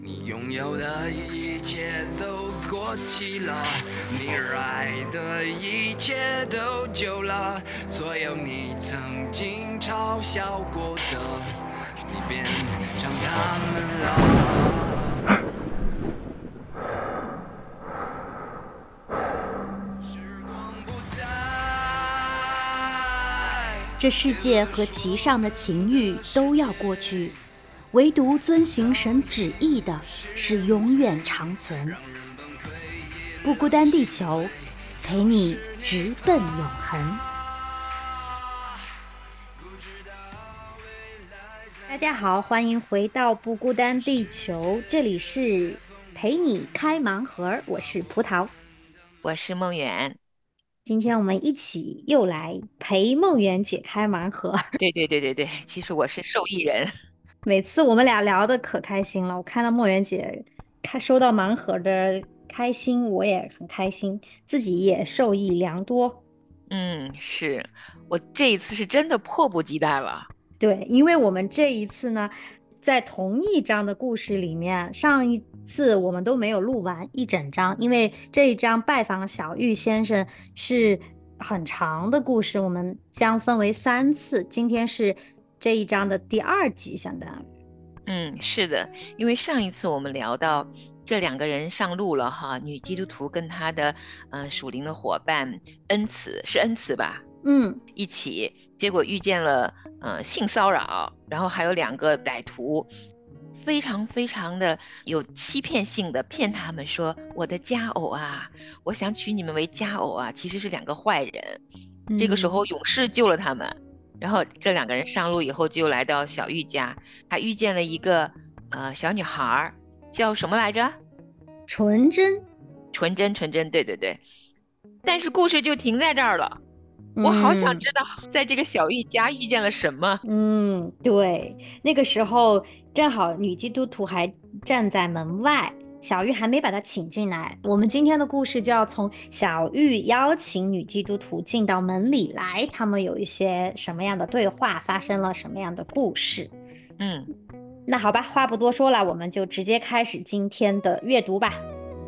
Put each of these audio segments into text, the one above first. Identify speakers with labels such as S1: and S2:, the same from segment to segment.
S1: 你拥有的一切都过期了，你热爱的一切都旧了，所有你曾经嘲笑过的，你变成他们了。时光不再，
S2: 这世界和其上的情欲都要过去，唯独遵行神旨意的是永远长存。不孤单地球，陪你直奔永恒。大家好，欢迎回到不孤单地球，这里是陪你开盲盒，我是葡萄，
S3: 我是梦圆。
S2: 今天我们一起又来陪梦圆解开盲盒。
S3: 对，其实我是受益人。
S2: 每次我们俩聊的可开心了，我看到梦圆姐收到盲盒的开心，我也很开心，自己也受益良多。
S3: 是我这一次是真的迫不及待了。
S2: 对，因为我们这一次呢，在同一章的故事里面，上一次我们都没有录完一整章，因为这一章拜访小玉先生是很长的故事，我们将分为3次，今天是这一章的第2集，相当于。
S3: 是的，因为上一次我们聊到这两个人上路了哈，女基督徒跟她的属灵的伙伴恩慈，是恩慈吧？一起，结果遇见了性骚扰，然后还有2个歹徒，非常非常的有欺骗性的骗他们说我的佳偶啊，我想娶你们为佳偶啊，其实是2个坏人。这个时候勇士救了他们，然后这2个人上路以后就来到小玉家，还遇见了一个小女孩，叫什么来着？
S2: 纯真。
S3: 纯真，纯真，对。但是故事就停在这儿了。我好想
S2: 嗯
S3: 知道，在这个小玉家遇见了什么。
S2: 对，那个时候正好女基督徒还站在门外，小玉还没把她请进来。我们今天的故事就要从小玉邀请女基督徒进到门里来，他们有一些什么样的对话，发生了什么样的故事。
S3: 嗯，
S2: 那好吧，话不多说了，我们就直接开始今天的阅读吧。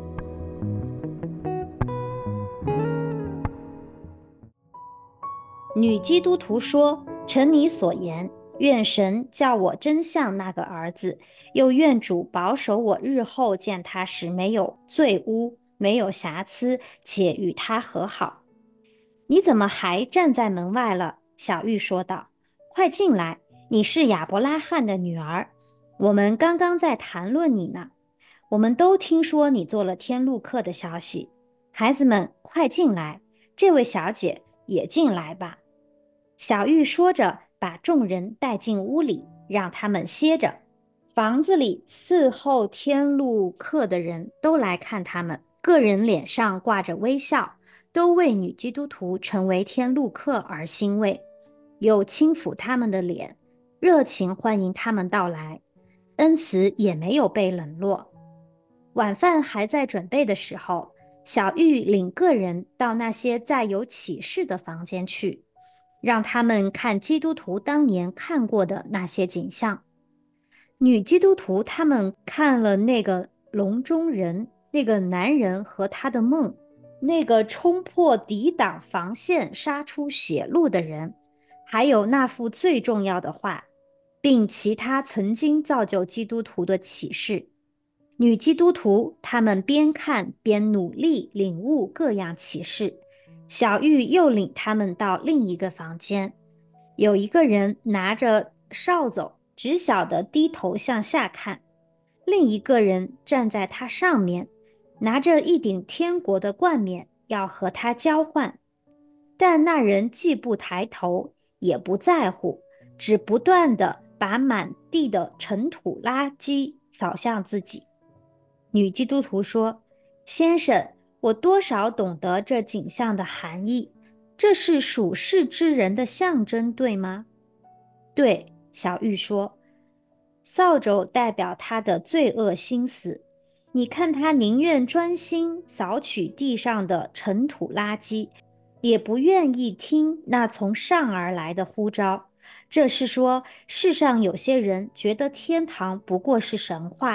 S2: 女基督徒说：诚你所言，愿神叫我真像那个儿子，又愿主保守我日后见他时没有罪污，没有瑕疵，且与他和好。你怎么还站在门外了？小玉说道。快进来，你是亚伯拉罕的女儿，我们刚刚在谈论你呢。我们都听说你做了天路客的消息。孩子们，快进来，这位小姐也进来吧。小玉说着，把众人带进屋里，让他们歇着。房子里伺候天路客的人都来看他们，个人脸上挂着微笑，都为女基督徒成为天路客而欣慰，有轻抚他们的脸，热情欢迎他们到来。恩慈也没有被冷落。晚饭还在准备的时候，小玉领个人到那些载有启示的房间去，让他们看基督徒当年看过的那些景象。女基督徒他们看了那个笼中人，那个男人和他的梦，那个冲破抵挡防线杀出血路的人，还有那幅最重要的画，并其他曾经造就基督徒的启示。女基督徒他们边看边努力领悟各样启示。小玉又领他们到另一个房间，有一个人拿着扫帚，只晓得低头向下看，另一个人站在他上面，拿着一顶天国的冠冕，要和他交换。但那人既不抬头，也不在乎，只不断地把满地的尘土垃圾扫向自己。女基督徒说：先生，我多少懂得这景象的含义，这是属世之人的象征，对吗？对，小玉说，扫帚代表他的罪恶心思，你看他宁愿专心扫取地上的尘土垃圾，也不愿意听那从上而来的呼召。这是说，世上有些人觉得天堂不过是神话，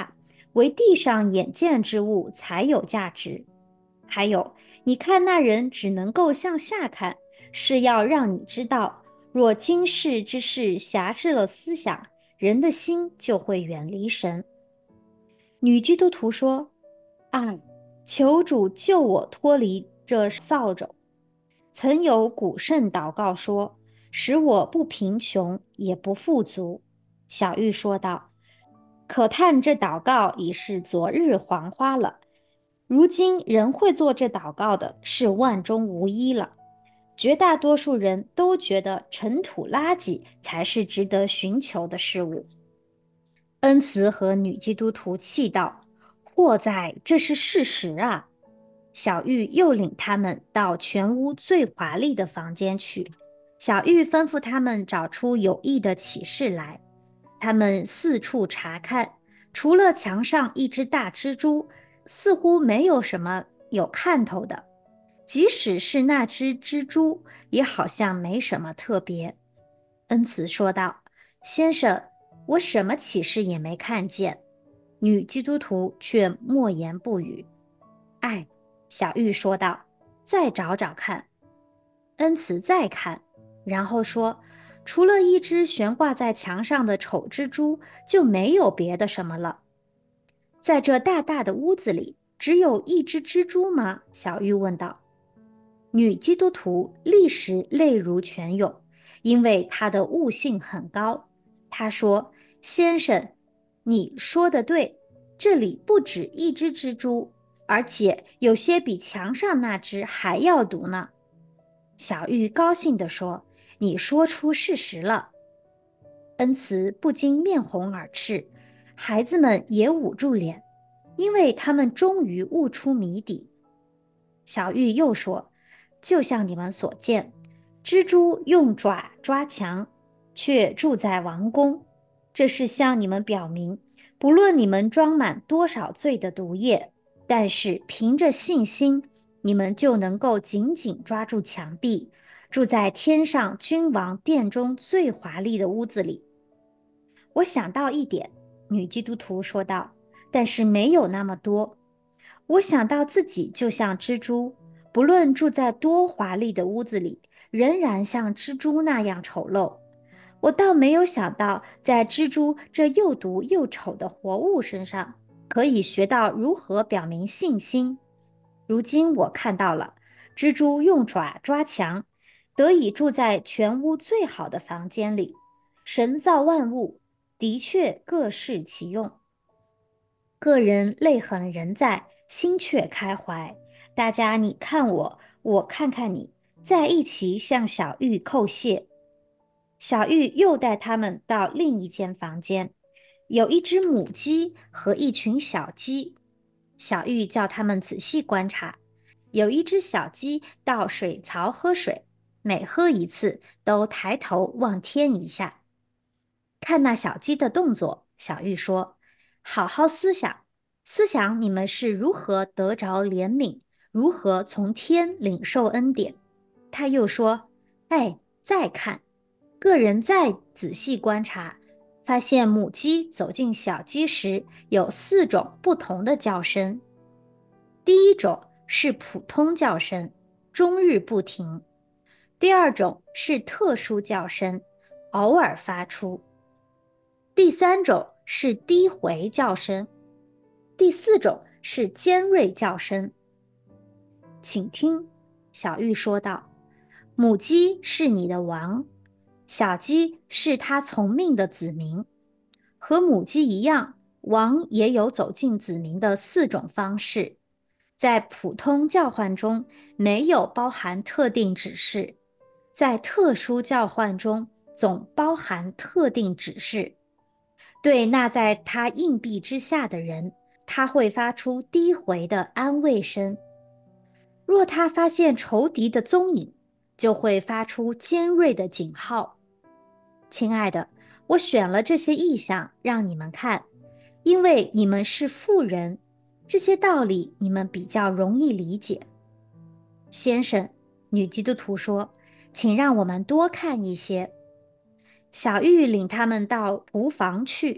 S2: 唯地上眼见之物才有价值。还有，你看那人只能够向下看，是要让你知道，若今世之事辖制了思想，人的心就会远离神。女基督徒说：求主救我脱离这扫帚。曾有古圣祷告说，使我不贫穷也不富足。小玉说道，可叹这祷告已是昨日黄花了，如今人会做这祷告的是万中无一了。绝大多数人都觉得尘土垃圾才是值得寻求的事物。恩慈和女基督徒气道，祸在这是事实啊。小玉又领他们到全屋最华丽的房间去。小玉吩咐他们找出有益的启示来。他们四处查看，除了墙上一只大蜘蛛，似乎没有什么有看头的。即使是那只蜘蛛，也好像没什么特别。恩慈说道，先生，我什么启示也没看见。女基督徒却默言不语。小玉说道，再找找看。恩慈再看，然后说，除了一只悬挂在墙上的丑蜘蛛，就没有别的什么了。在这大大的屋子里，只有一只蜘蛛吗？小玉问道。女基督徒立时泪如泉涌，因为她的悟性很高。她说，先生，你说的对，这里不止一只蜘蛛，而且有些比墙上那只还要毒呢。小玉高兴地说，你说出事实了。恩慈不禁面红耳赤，孩子们也捂住脸，因为他们终于悟出谜底。小玉又说，就像你们所见，蜘蛛用爪抓墙，却住在王宫。这是向你们表明，不论你们装满多少罪的毒液，但是凭着信心，你们就能够紧紧抓住墙壁，住在天上君王殿中最华丽的屋子里。我想到一点，女基督徒说道，但是没有那么多。我想到自己就像蜘蛛，不论住在多华丽的屋子里，仍然像蜘蛛那样丑陋。我倒没有想到，在蜘蛛这又毒又丑的活物身上，可以学到如何表明信心。如今我看到了，蜘蛛用爪抓墙，得以住在全屋最好的房间里。神造万物，的确各适其用。个人泪痕仍在，心却开怀。大家你看我，我看看你，在一起向小玉叩谢。小玉又带他们到另一间房间，有一只母鸡和一群小鸡。小玉叫他们仔细观察，有一只小鸡到水槽喝水，每喝一次都抬头望天一下。看那小鸡的动作，小玉说，好好思想，思想你们是如何得着怜悯，如何从天领受恩典。他又说，再看。个人再仔细观察，发现母鸡走进小鸡时有4种不同的叫声。第一种是普通叫声，终日不停。第二种是特殊叫声，偶尔发出。第三种是低回叫声。第4种是尖锐叫声。请听，小玉说道，母鸡是你的王，小鸡是他从命的子民。和母鸡一样，王也有走进子民的4种方式。在普通叫唤中没有包含特定指示，在特殊叫唤中总包含特定指示。对那在他硬币之下的人，他会发出低回的安慰声。若他发现仇敌的踪影，就会发出尖锐的警号。亲爱的，我选了这些意象让你们看，因为你们是妇人，这些道理你们比较容易理解。先生，女基督徒说，请让我们多看一些。小玉领他们到仆房去，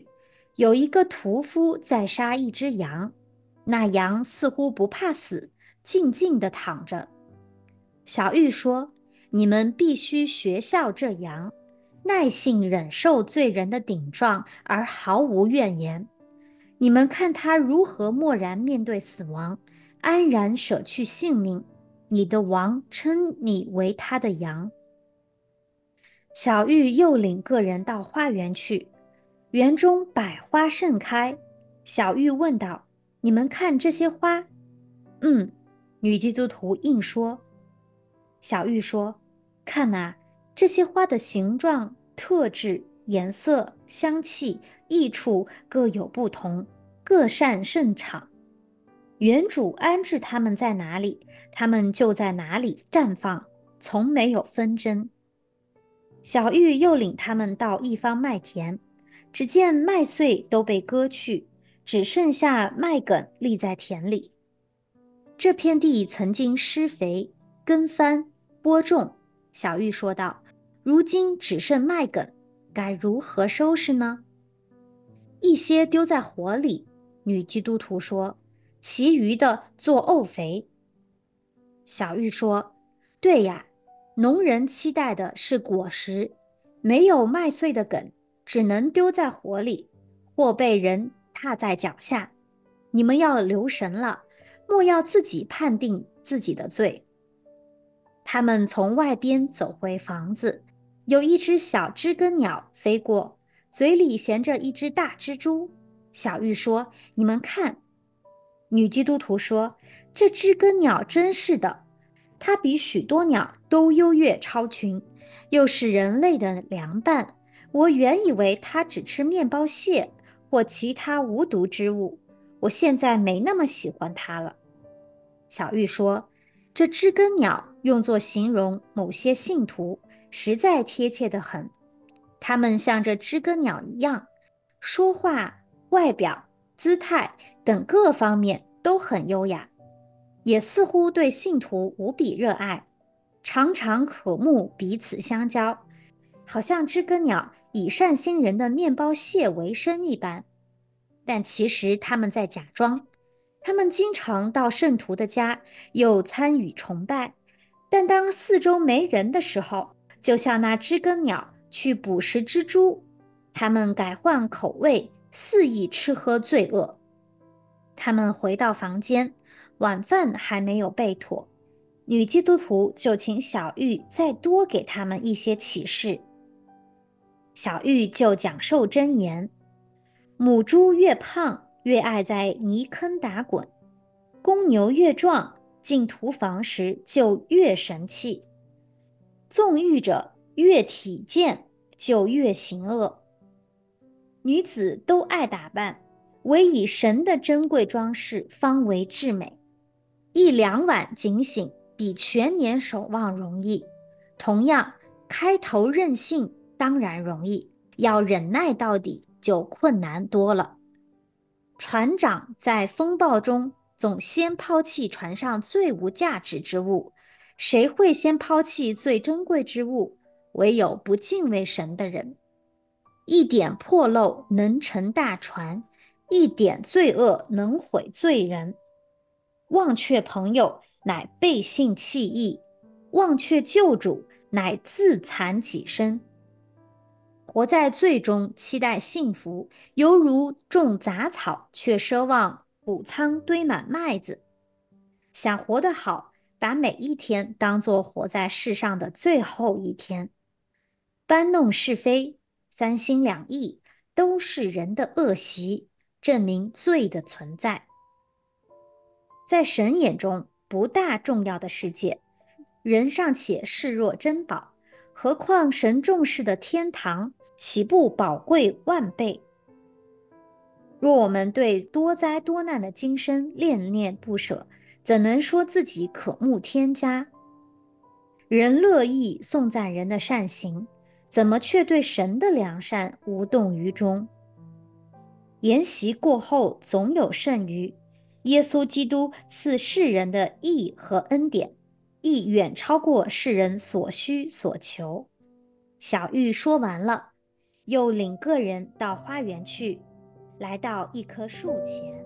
S2: 有一个屠夫在杀一只羊，那羊似乎不怕死，静静地躺着。小玉说：你们必须学效这羊，耐性忍受罪人的顶撞而毫无怨言。你们看他如何漠然面对死亡，安然舍去性命。你的王称你为他的羊。小玉又领个人到花园去，园中百花盛开。小玉问道：你们看这些花？女基督徒应说。小玉说：看哪，这些花的形状、特质、颜色、香气、益处各有不同，各擅胜场。园主安置它们在哪里，它们就在哪里绽放，从没有纷争。小玉又领他们到一方麦田，只见麦穗都被割去，只剩下麦梗立在田里。这片地曾经施肥、耕翻、播种，小玉说道：如今只剩麦梗，该如何收拾呢？一些丢在火里，女基督徒说，其余的做沤肥。小玉说：对呀，农人期待的是果实，没有麦穗的梗，只能丢在火里，或被人踏在脚下。你们要留神了，莫要自己判定自己的罪。他们从外边走回房子，有一只小知更鸟飞过，嘴里衔着一只大蜘蛛。小玉说：你们看。女基督徒说：这知更鸟真是的，它比许多鸟都优越超群，又是人类的良伴。我原以为它只吃面包屑或其他无毒之物，我现在没那么喜欢它了。小玉说：这知更鸟用作形容某些信徒，实在贴切得很。他们像这知更鸟一样，说话、外表、姿态等各方面都很优雅，也似乎对信徒无比热爱，常常渴慕彼此相交，好像知更鸟以善心人的面包屑为生一般。但其实他们在假装，他们经常到圣徒的家，又参与崇拜，但当四周没人的时候，就像那知更鸟去捕食蜘蛛，他们改换口味，肆意吃喝罪恶。他们回到房间，晚饭还没有备妥，女基督徒就请小玉再多给他们一些启示。小玉就讲授箴言：母猪越胖，越爱在泥坑打滚；公牛越壮，进屠房时就越神气；纵欲者越体健，就越行恶。女子都爱打扮，唯以神的珍贵装饰方为至美。一两晚警醒，比全年守望容易。同样，开头任性当然容易，要忍耐到底就困难多了。船长在风暴中总先抛弃船上最无价值之物，谁会先抛弃最珍贵之物？唯有不敬畏神的人。一点破漏能沉大船，一点罪恶能毁罪人。忘却朋友，乃背信弃义；忘却救主，乃自残己身。活在罪中期待幸福，犹如种杂草却奢望谷仓堆满麦子。想活得好，把每一天当作活在世上的最后一天。搬弄是非，三心两意，都是人的恶习，证明罪的存在。在神眼中不大重要的世界，人尚且视若珍宝，何况神重视的天堂，岂不宝贵万倍？若我们对多灾多难的今生恋恋不舍，怎能说自己渴慕天家？人乐意颂赞人的善行，怎么却对神的良善无动于衷？筵席过后总有剩余，耶稣基督赐世人的义和恩典，亦远超过世人所需所求。小玉说完了，又领个人到花园去。 来到一棵树前。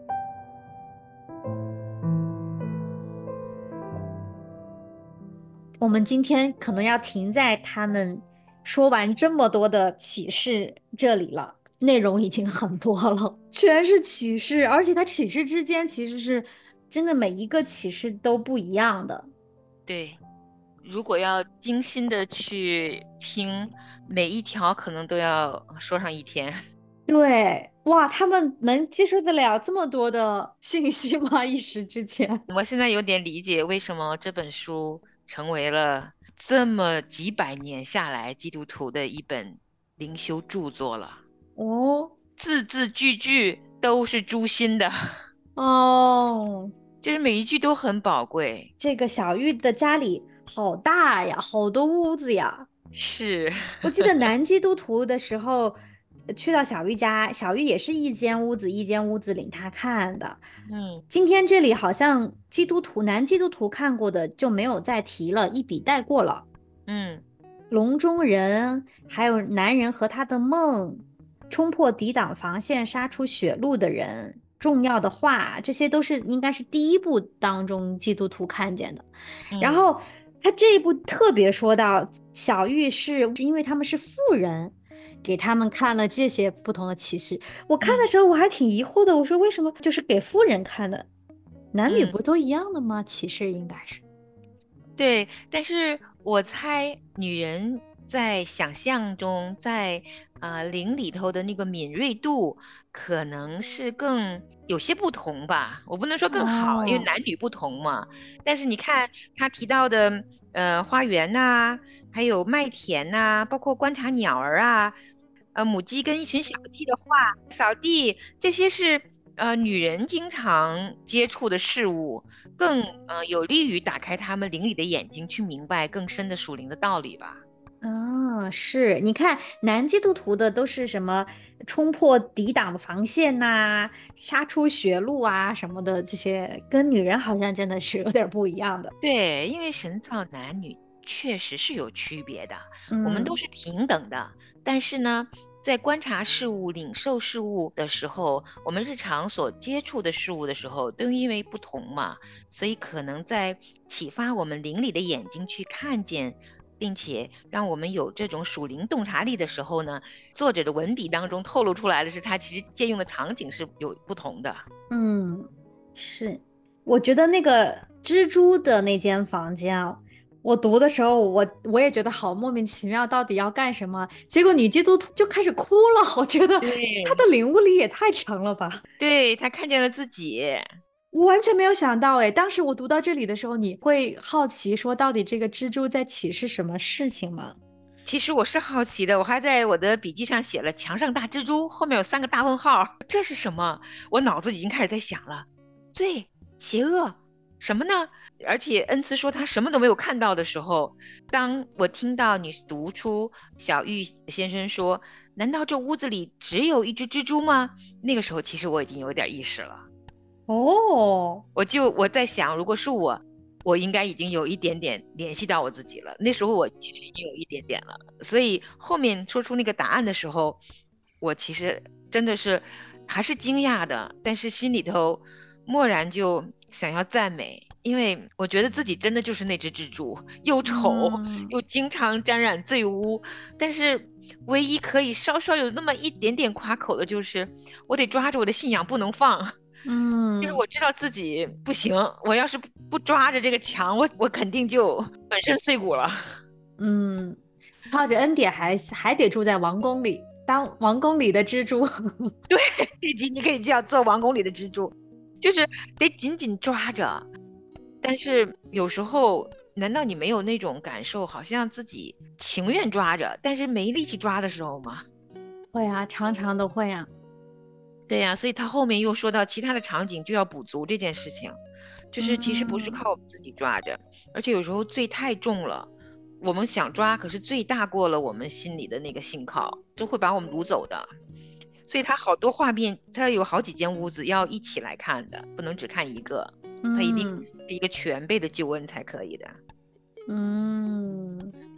S2: 我们今天可能要停在他们说完这么多的启示这里了，内容已经很多了，全是启示，而且它启示之间其实是真的每一个启示都不一样的。
S3: 对，如果要精心的去听，每一条可能都要说上一天。
S2: 对，哇，他们能接受得了这么多的信息吗？一时之间。
S3: 我现在有点理解为什么这本书成为了这么几百年下来基督徒的一本灵修著作了。
S2: 哦
S3: 字字句句都是诛心的，
S2: 哦，
S3: 就是每一句都很宝贵。
S2: 这个小玉的家里好大呀，好多屋子呀。
S3: 是，
S2: 我记得南基督徒的时候，去到小玉家，小玉也是一间屋子一间屋子领他看的。
S3: 嗯
S2: 今天这里好像南基督徒看过的就没有再提了，一笔带过了。
S3: 嗯
S2: 笼中人，还有男人和他的梦，冲破抵挡防线，杀出血路的人，重要的话，这些都是应该是第一部当中基督徒看见的。然
S3: 嗯
S2: 后他这一部特别说到，小玉是因为他们是富人，给他们看了这些不同的启示。我看的
S3: 嗯
S2: 时候我还挺疑惑的，我说为什么就是给富人看的？男女
S3: 嗯，
S2: 不都一样的吗？启示应该是。
S3: 对。但是我猜女人在想象中，在灵里头的那个敏锐度，可能是更有些不同吧。我不能说更好，因为
S2: 哦，
S3: 男女不同嘛。但是你看他提到的花园呐、还有麦田呐、包括观察鸟儿啊。母鸡跟一群小鸡的话，扫地，这些是女人经常接触的事物，更有利于打开他们灵里的眼睛，去明白更深的属灵的道理吧。
S2: 哦，是，你看男基督徒的都是什么冲破抵挡的防线呐、杀出血路啊什么的，这些跟女人好像真的是有点不一样的。
S3: 对，因为神造男女确实是有区别的，我们都
S2: 嗯
S3: 是平等的。但是呢，在观察事物、领受事物的时候，我们日常所接触的事物的时候，都因为不同嘛，所以可能在启发我们灵里的眼睛去看见，并且让我们有这种属灵洞察力的时候呢，作者的文笔当中透露出来的是，他其实借用的场景是有不同的。
S2: 嗯，是，我觉得那个蜘蛛的那间房间啊，我读的时候我也觉得好莫名其妙，到底要干什么？结果女基督徒就开始哭了，我觉得她的
S3: 对，
S2: 领悟力也太强了吧！
S3: 对，他看见了自己。
S2: 我完全没有想到，哎，当时我读到这里的时候，你会好奇说，到底这个蜘蛛在启示什么事情吗？
S3: 其实我是好奇的，我还在我的笔记上写了“墙上大蜘蛛”，后面有3个大问号，这是什么？我脑子已经开始在想了，罪、邪恶，什么呢？而且恩慈说他什么都没有看到的时候，当我听到你读出小玉先生说，难道这屋子里只有一只蜘蛛吗？那个时候其实我已经有点意识了。
S2: 哦，
S3: 我在想，如果是我，我应该已经有一点点联系到我自己了。那时候我其实已经有一点点了，所以后面说出那个答案的时候，我其实真的是还是惊讶的，但是心里头蓦然就想要赞美，因为我觉得自己真的就是那只蜘蛛，又丑
S2: 嗯
S3: 又经常沾染罪污，但是唯一可以稍稍有那么一点点夸口的就是，我得抓着我的信仰不能放。就是
S2: 嗯
S3: 我知道自己不行，我要是不抓着这个墙，我肯定就粉身碎骨了。
S2: 嗯，靠着恩典还得住在王宫里，当王宫里的蜘蛛。
S3: 对，这集你可以这样做王宫里的蜘蛛，就是得紧紧抓着。但是有时候，难道你没有那种感受，好像自己情愿抓着，但是没力气抓的时候吗？
S2: 会啊，常常都会啊。
S3: 对呀，所以他后面又说到其他的场景就要补足这件事情，就是其实不是
S2: 嗯
S3: 靠我们自己抓着，而且有时候罪太重了，我们想抓，可是罪大过了我们心里的那个信靠，就会把我们掳走的。所以他好多画面，他有好几间屋子要一起来看的，不能只看一个，他一定
S2: 嗯
S3: 是一个全备的救恩才可以的。
S2: 嗯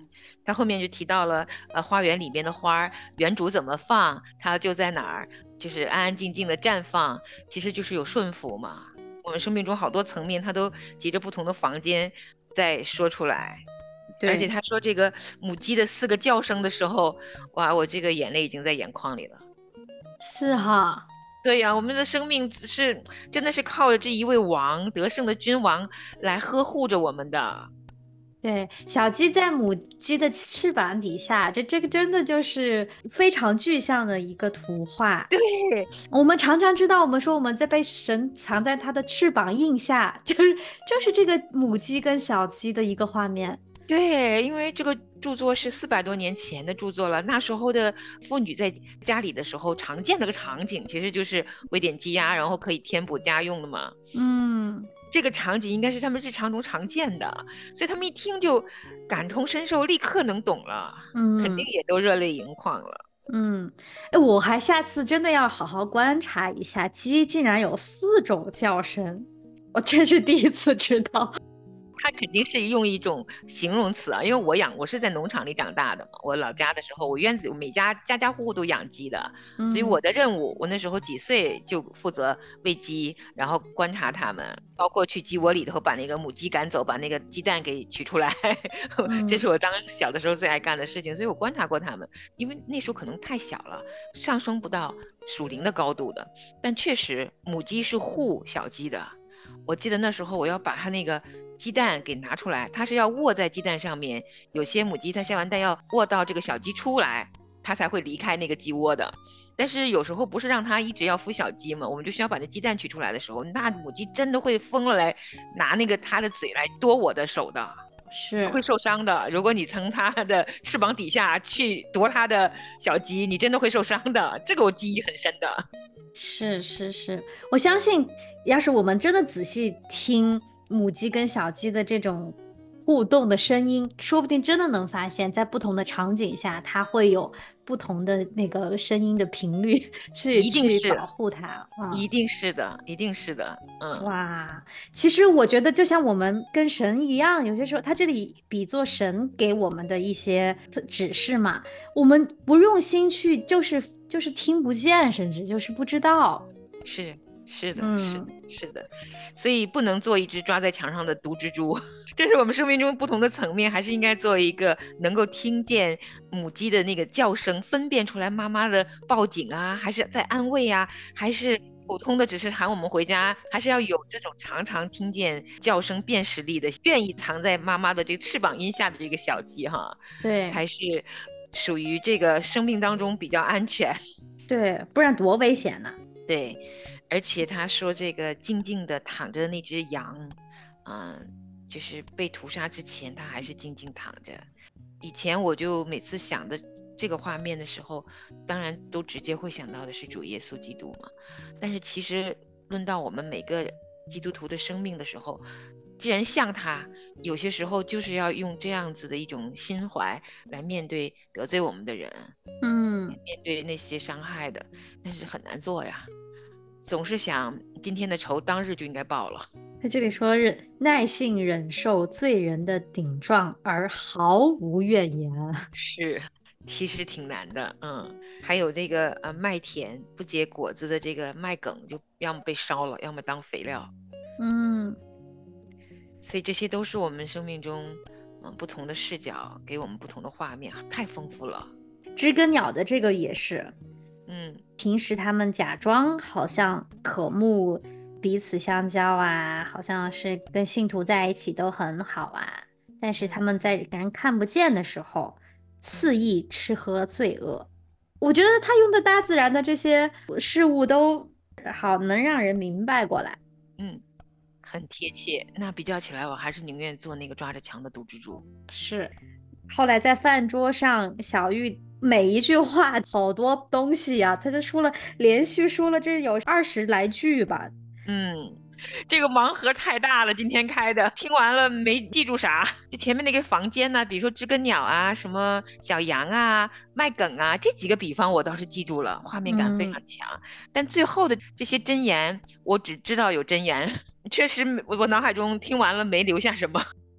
S3: 他后面就提到了花园里面的花园主怎么放，它就在哪儿，就是安安静静的绽放，其实就是有顺服嘛。我们生命中好多层面，他都急着不同的房间在说出来。而且他说这个母鸡的4个叫声的时候，哇，我这个眼泪已经在眼眶里了。
S2: 是哈。
S3: 对呀，我们的生命真的是靠着这一位王，得胜的君王来呵护着我们的。
S2: 对，小鸡在母鸡的翅膀底下，这个真的就是非常具象的一个图画。
S3: 对，
S2: 我们常常知道，我们说我们在被神藏在它的翅膀印下，就是这个母鸡跟小鸡的一个画面。
S3: 对，因为这个著作是400多年前的著作了，那时候的妇女在家里的时候常见的个场景，其实就是喂点鸡鸭，然后可以填补家用的嘛。这个场景应该是他们日常中常见的，所以他们一听就感同身受，立刻能懂了，肯定也都热泪盈眶了。
S2: 我还下次真的要好好观察一下，鸡竟然有4种叫声，我真是第一次知道。
S3: 它肯定是用一种形容词啊，因为我是在农场里长大的嘛，我老家的时候，我院子每家户户都养鸡的，所以我的任务，我那时候几岁就负责喂鸡，然后观察它们，包括去鸡窝里头把那个母鸡赶走，把那个鸡蛋给取出来，这是我当小的时候最爱干的事情，所以我观察过它们，因为那时候可能太小了，上升不到属灵的高度的，但确实母鸡是护小鸡的。我记得那时候我要把它那个鸡蛋给拿出来，它是要卧在鸡蛋上面，有些母鸡它下完蛋要卧到这个小鸡出来，它才会离开那个鸡窝的。但是有时候不是让它一直要孵小鸡嘛，我们就需要把那鸡蛋取出来的时候，那母鸡真的会疯了来拿那个它的嘴来夺我的手的，
S2: 是
S3: 会受伤的。如果你从它的翅膀底下去夺它的小鸡，你真的会受伤的，这个我记忆很深的。
S2: 是，我相信要是我们真的仔细听母鸡跟小鸡的这种互动的声音，说不定真的能发现在不同的场景下它会有不同的那个声音的频率去保护它。
S3: 一定是的。
S2: 哇，其实我觉得就像我们跟神一样，有些时候他这里比作神给我们的一些指示嘛，我们不用心去就是听不见，甚至就是不知道。
S3: 是的，所以不能做一只抓在墙上的毒蜘蛛，这是我们生命中不同的层面，还是应该做一个能够听见母鸡的那个叫声，分辨出来妈妈的报警啊，还是在安慰啊，还是普通的只是喊我们回家，还是要有这种常常听见叫声辨识力的，愿意藏在妈妈的这个翅膀荫下的这个小鸡哈，
S2: 对，
S3: 才是属于这个生命当中比较安全。
S2: 对，不然多危险呢。
S3: 对，而且他说这个静静的躺着的那只羊，就是被屠杀之前，它还是静静躺着。以前我就每次想的这个画面的时候，当然都直接会想到的是主耶稣基督嘛。但是其实论到我们每个基督徒的生命的时候，既然像他，有些时候就是要用这样子的一种心怀来面对得罪我们的人，面对那些伤害的，但是很难做呀。总是想今天的仇当日就应该报了。
S2: 在这里说耐性忍受罪人的顶撞而毫无怨言，
S3: 是，其实挺难的。还有这个麦田不结果子的这个麦梗，就要么被烧了，要么当肥料。所以这些都是我们生命中不同的视角，给我们不同的画面，太丰富了。
S2: 知更鸟的这个也是，平时他们假装好像渴慕彼此相交啊，好像是跟信徒在一起都很好啊，但是他们在人看不见的时候肆意吃喝罪恶。我觉得他用的大自然的这些事物都好能让人明白过来。
S3: 很贴切。那比较起来，我还是宁愿做那个抓着墙的毒蜘蛛。
S2: 是，后来在饭桌上，小玉每一句话好多东西啊，他就连续说了这有20来句吧。
S3: 这个盲盒太大了，今天开的，听完了没记住啥。就前面那个房间呢，比如说知更鸟啊，什么小羊啊，麦梗啊，这几个比方我倒是记住了，画面感非常强。但最后的这些箴言，我只知道有箴言，确实我脑海中听完了没留下什么。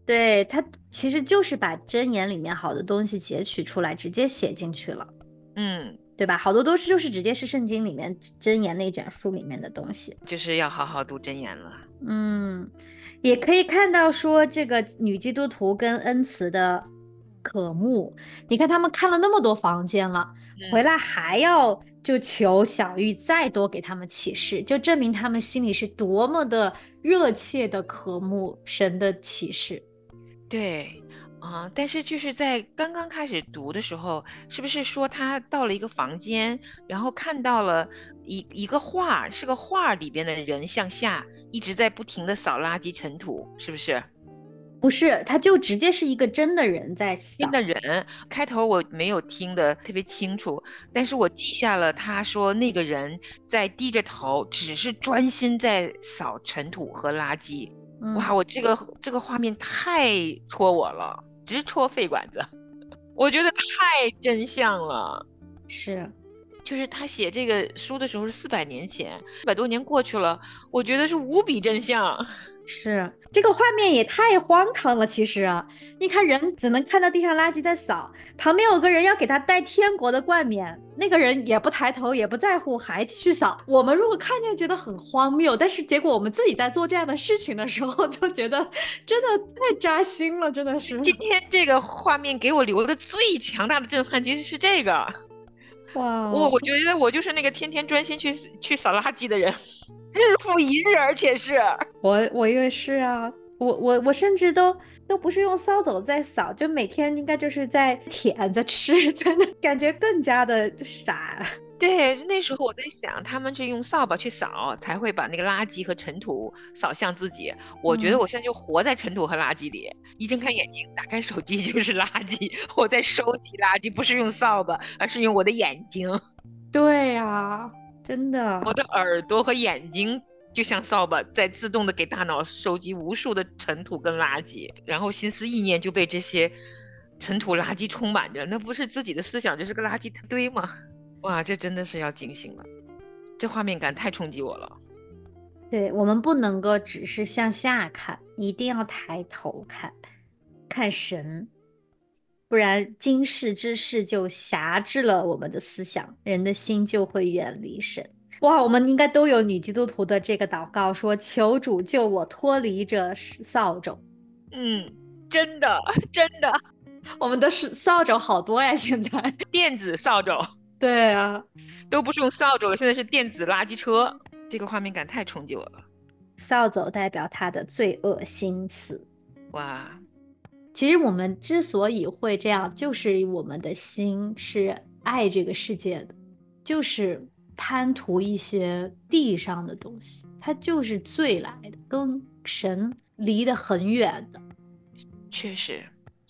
S2: 对，他其实就是把箴言里面好的东西截取出来，直接写进去了。对吧？好多都是就是直接是圣经里面箴言那卷书里面的东西，
S3: 就是要好好读箴言了。
S2: 也可以看到说这个女基督徒跟恩慈的渴慕。你看他们看了那么多房间了，回来还要就求小玉再多给他们启示，就证明他们心里是多么的热切的渴慕神的启示。
S3: 对。但是就是在刚刚开始读的时候，是不是说他到了一个房间，然后看到了一个画，是个画里边的人向下一直在不停的扫垃圾尘土，是不是？
S2: 不是，他就直接是一个真的人在扫。
S3: 真的人，开头我没有听得特别清楚，但是我记下了他说那个人在低着头，只是专心在扫尘土和垃圾。哇，我这个画面太戳我了。直戳肺管子，我觉得太真相了。
S2: 是，
S3: 就是他写这个书的时候是400年前，400多年过去了，我觉得是无比真相。
S2: 是，这个画面也太荒唐了。其实啊，你看人只能看到地上垃圾在扫，旁边有个人要给他戴天国的冠冕，那个人也不抬头也不在乎，还继续扫。我们如果看见觉得很荒谬，但是结果我们自己在做这样的事情的时候，就觉得真的太扎心了，真的是。
S3: 今天这个画面给我留的最强大的震撼其实是这个。
S2: 哇，
S3: 我觉得我就是那个天天专心去扫垃圾的人。日复一日，而且是
S2: 我也是啊，我甚至都不是用扫帚在扫，就每天应该就是在舔在吃，真的感觉更加的傻。
S3: 对，那时候我在想，他们是用扫把去扫，才会把那个垃圾和尘土扫向自己。我觉得我现在就活在尘土和垃圾里，一睁开眼睛，打开手机就是垃圾，我在收集垃圾，不是用扫把，而是用我的眼睛。
S2: 对呀，真的，
S3: 我的耳朵和眼睛就像扫把，在自动的给大脑收集无数的尘土跟垃圾，然后心思意念就被这些尘土垃圾充满着，那不是自己的思想，这是个垃圾堆吗？哇，这真的是要警醒了，这画面感太冲击我了。
S2: 对，我们不能够只是向下看，一定要抬头看，看神，不然今世之事就辖制了我们的思想，人的心就会远离神。哇，我们应该都有女基督徒的这个祷告，说求主救我脱离这扫帚。
S3: 真的真的，
S2: 我们的扫帚好多呀，现在
S3: 电子扫帚。
S2: 对啊，
S3: 都不是用扫帚了，现在是电子垃圾车。这个画面感太冲击我了。
S2: 扫帚代表他的罪恶心思。
S3: 哇，
S2: 其实我们之所以会这样，就是我们的心是爱这个世界的，就是贪图一些地上的东西，它就是罪来的，跟神离得很远的。
S3: 确实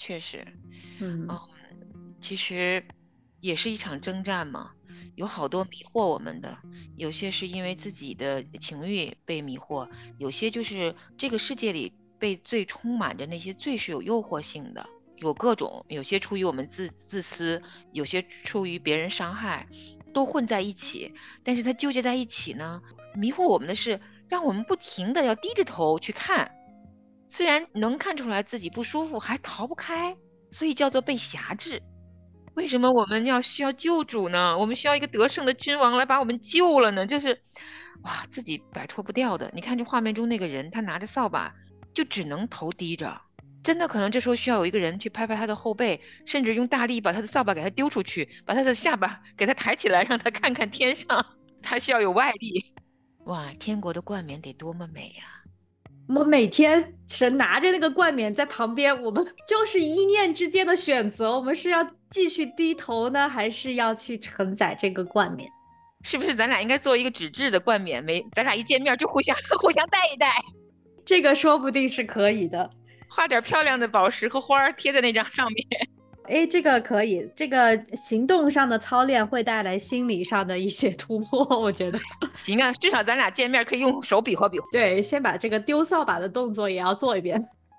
S3: 其实也是一场征战嘛，有好多迷惑我们的，有些是因为自己的情欲被迷惑，有些就是这个世界里被罪充满着，那些罪是有诱惑性的，有各种，有些出于我们自私，有些出于别人伤害，都混在一起。但是它纠结在一起呢，迷惑我们的是让我们不停的要低着头去看，虽然能看出来自己不舒服，还逃不开，所以叫做被辖制。为什么我们需要救主呢？我们需要一个得胜的君王来把我们救了呢？就是哇，自己摆脱不掉的。你看这画面中那个人，他拿着扫把，就只能头低着，真的可能这时候需要有一个人去拍拍他的后背，甚至用大力把他的扫把给他丢出去，把他的下巴给他抬起来，让他看看天上。他需要有外力。哇，天国的冠冕得多么美呀！
S2: 我每天神拿着那个冠冕在旁边，我们就是一念之间的选择，我们是要继续低头呢，还是要去承载这个冠冕？
S3: 是不是咱俩应该做一个纸质的冠冕？咱俩一见面就互相戴一戴，
S2: 这个说不定是可以的。
S3: 画点漂亮的宝石和花贴在那张上面。
S2: 哎，这个可以，这个行动上的操练会带来心理上的一些突破，我觉得。
S3: 行啊，至少咱俩见面可以用手比划比划。
S2: 对，先把这个丢扫把的动作也要做一遍。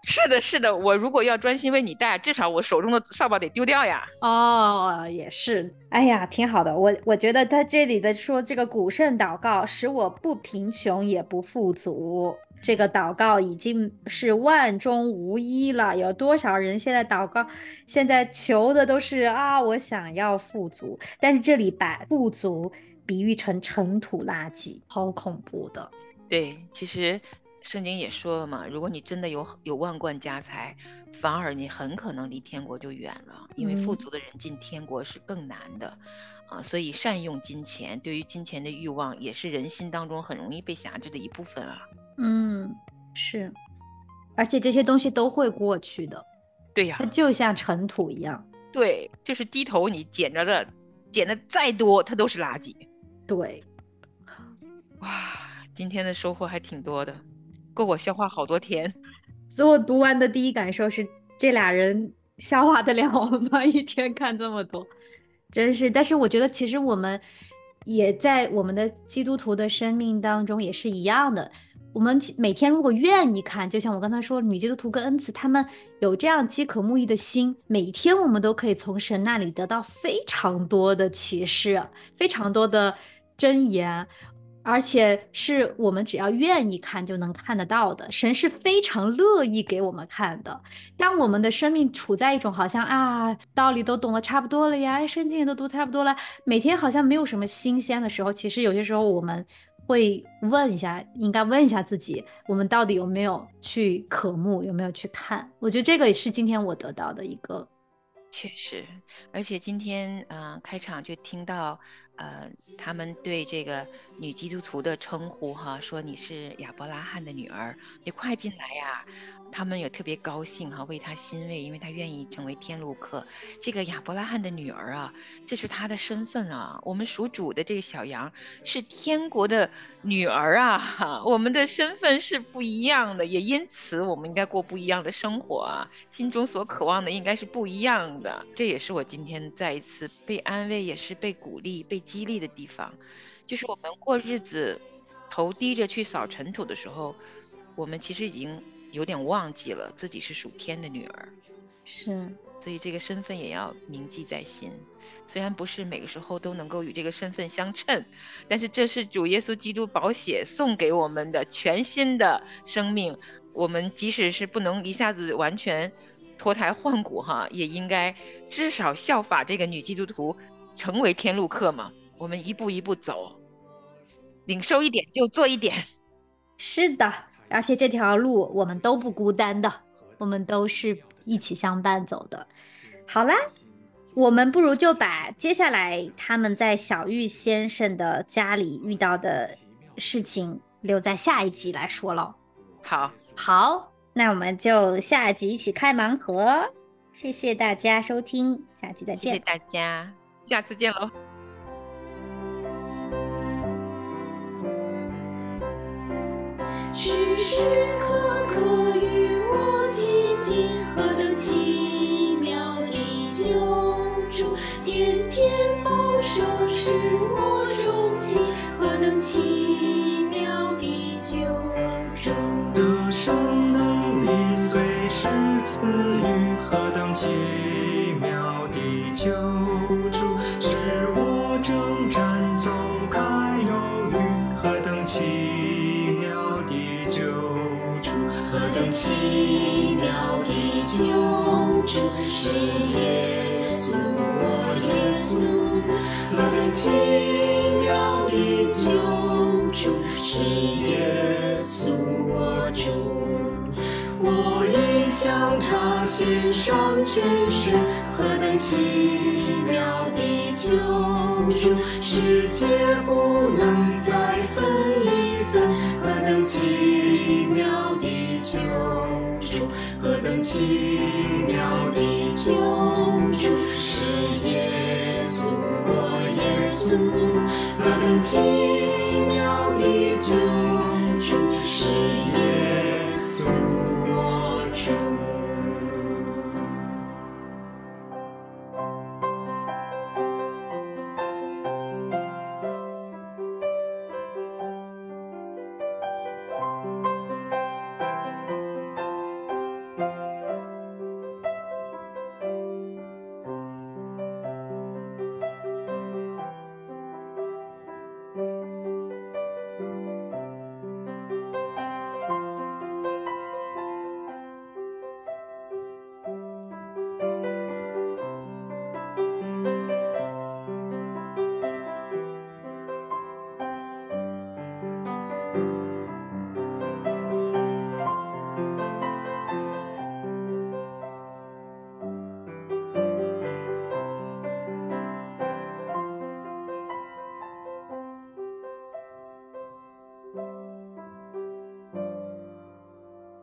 S3: 是的，是的，我如果要专心为你带，至少我手中的扫把得丢掉呀。
S2: 哦，也是，哎呀，挺好的。我觉得他这里的说这个古圣祷告，使我不贫穷也不富足，这个祷告已经是万中无一了。有多少人现在祷告，现在求的都是啊，我想要富足，但是这里把富足比喻成尘土垃圾，好恐怖的。
S3: 对，其实圣经也说了嘛，如果你真的有万贯家财，反而你很可能离天国就远了，因为富足的人进天国是更难的啊。所以善用金钱，对于金钱的欲望，也是人心当中很容易被辖制的一部分啊。
S2: 是，而且这些东西都会过去的。
S3: 对呀，
S2: 它就像尘土一样。
S3: 对，就是低头你捡着的，捡的再多，它都是垃圾。
S2: 对，
S3: 哇，今天的收获还挺多的，够我消化好多天。
S2: 所以我读完的第一感受是，这俩人消化得了吗？一天看这么多，真是。但是我觉得，其实我们也在我们的基督徒的生命当中也是一样的。我们每天如果愿意看，就像我刚才说，女基督徒跟恩慈他们有这样饥渴慕义的心，每天我们都可以从神那里得到非常多的启示，非常多的箴言。而且是我们只要愿意看就能看得到的，神是非常乐意给我们看的。当我们的生命处在一种好像道理都懂得差不多了呀，圣经也都读差不多了，每天好像没有什么新鲜的时候，其实有些时候我们会问一下，应该问一下自己，我们到底有没有去渴慕，有没有去看？我觉得这个也是今天我得到的一个。
S3: 确实，而且今天开场就听到他们对这个女基督徒的称呼哈，说你是亚伯拉罕的女儿，你快进来呀。他们也特别高兴哈，为她欣慰，因为她愿意成为天路客。这个亚伯拉罕的女儿啊，这是她的身份啊。我们属主的这个小羊是天国的女儿啊，我们的身份是不一样的，也因此我们应该过不一样的生活啊，心中所渴望的应该是不一样的。这也是我今天再一次被安慰，也是被鼓励、被激励的地方，就是我们过日子头低着去扫尘土的时候，我们其实已经有点忘记了自己是属天的女儿，
S2: 是，
S3: 所以这个身份也要铭记在心。虽然不是每个时候都能够与这个身份相称，但是这是主耶稣基督宝血送给我们的全新的生命。我们即使是不能一下子完全脱胎换骨哈，也应该至少效法这个女基督徒，成为天路客嘛。我们一步一步走，领受一点就做一点。
S2: 是的，而且这条路我们都不孤单的，我们都是一起相伴走的。好啦，我们不如就把接下来他们在小玉先生的家里遇到的事情留在下一集来说咯。好，那我们就下集一起开盲盒。谢谢大家收听，下集再见。
S3: 谢谢大家，下次见喽。
S4: 时时刻刻与我亲近，何等奇妙的救主，天天保守使我忠心，何等奇妙的救主。
S5: 得胜能力随时赐予，何等奇妙的救主，使我征战走开犹豫，何等奇妙的救主，
S4: 何等奇妙的救主，是耶稣我耶稣，何等奇妙的救主，是耶稣我主。我已向他献上全身，何等奇妙的救主，世界不能再分一分，何等奇妙的救主，何等奇妙的救主，是耶稣我耶稣，何等奇妙的救